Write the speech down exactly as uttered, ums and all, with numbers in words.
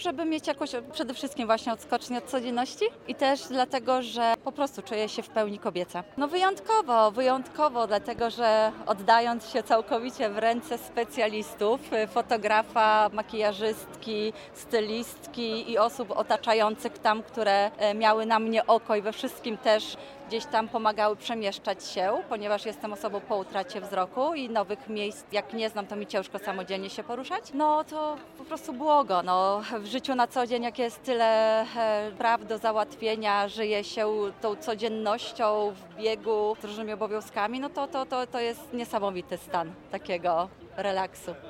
Żeby mieć jakąś przede wszystkim właśnie odskocznię od codzienności i też dlatego, że po prostu czuję się w pełni kobieca. No wyjątkowo, wyjątkowo, dlatego że oddając się całkowicie w ręce specjalistów, fotografa, makijażystki, stylistki i osób otaczających tam, które miały na mnie oko i we wszystkim też gdzieś tam pomagały przemieszczać się, ponieważ jestem osobą po utracie wzroku i nowych miejsc, jak nie znam, to mi ciężko samodzielnie się poruszać. No to po prostu błogo. No, w życiu na co dzień, jak jest tyle e, spraw do załatwienia, żyje się tą codziennością w biegu z różnymi obowiązkami, no to, to, to, to jest niesamowity stan takiego relaksu.